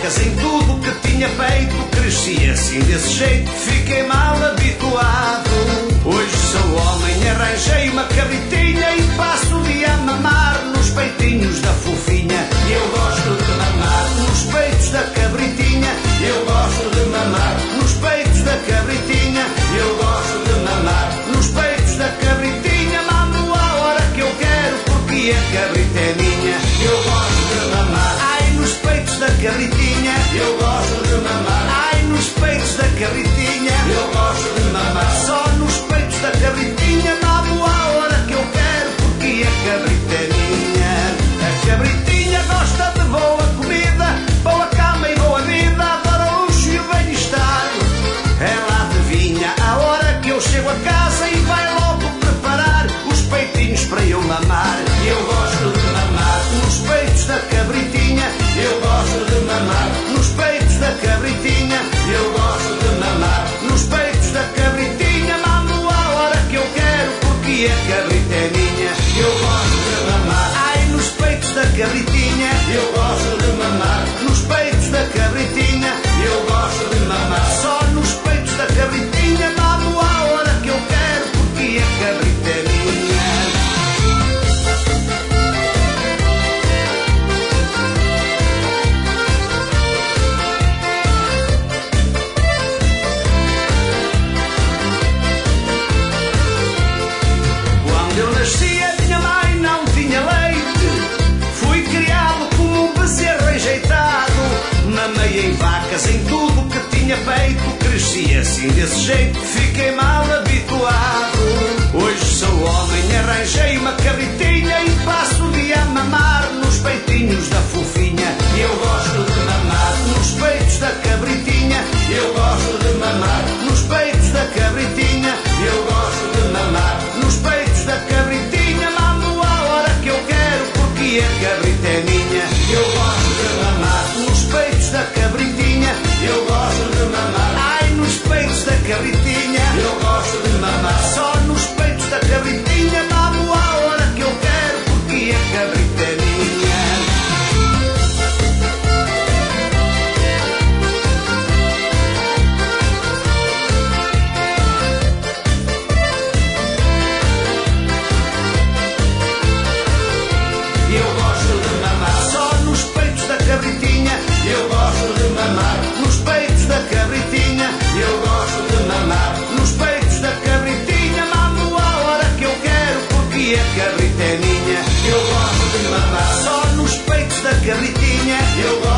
vacas, em tudo que tinha feito. Cresci assim desse jeito, fiquei mal habituado. Hoje sou homem, arranjei uma cabritinha e passo o dia a mamar nos peitinhos da fofinha. Eu gosto de mamar nos peitos da cabritinha. Eu gosto de mamar nos peitos da cabritinha. Eu gosto de mamar nos peitos da cabritinha. Mamo a hora que eu quero porque a cabrita é minha. Eu gosto de mamar, ai, nos peitos da cabritinha. Eu gosto de mamar, ai, nos peitos da cabritinha. Eu gosto de mamar só nos peitos da cabritinha. Mamo a hora que eu quero porque a cabrita é minha. A cabritinha gosta de boa comida, boa cama e boa vida. Adora o luxo e o bem-estar. Ela adivinha a hora que eu chego a casa e vai logo preparar os peitinhos para eu mamar. Eu gosto de mamar nos peitos da cabritinha. Eu gosto de mamar nos peitos da cabritinha. Eu gosto de mamar nos peitos da cabritinha. Mamo a hora que eu quero porque a cabrita é minha. Eu gosto de mamar, ai, nos peitos da cabritinha. Eu gosto de mamar nos peitos da cabritinha. Eu gosto de mamar só nos peitos da cabritinha. Mamo a hora que eu quero porque a cabrita é minha. Quando eu nasci a minha mãe não tinha leite. Fui criado como um bezerro rejeitado. Mamei em vacas, em tudo que tinha feito. Cresci assim desse jeito, fiquei mal habituado. Hoje sou homem, arranjei uma cabritinha e passo o dia a mamar nos peitinhos da fofinha. Eu gosto de mamar nos peitos da cabritinha. Eu gosto de mamar nos peitos da cabritinha. Eu gosto de mamar nos peitos da cabritinha. Mamo a hora que eu quero porque a cabrita é minha. Eu gosto de mamar nos peitos da cabritinha. Eu gosto de mamar, ai, nos peitos da cabritinha. Eu gosto de mamar só nos peitos da cabritinha. Mamo a hora que eu quero porque a cabrita é minha. Eu gosto de mamar só nos peitos da cabritinha. Eu gosto de mamar nos peitos da cabritinha. Eu gosto de mamar nos peitos da cabritinha. Mamo a hora que eu quero porque a cabrita é minha. Eu gosto de mamar só nos peitos da cabritinha. Eu gosto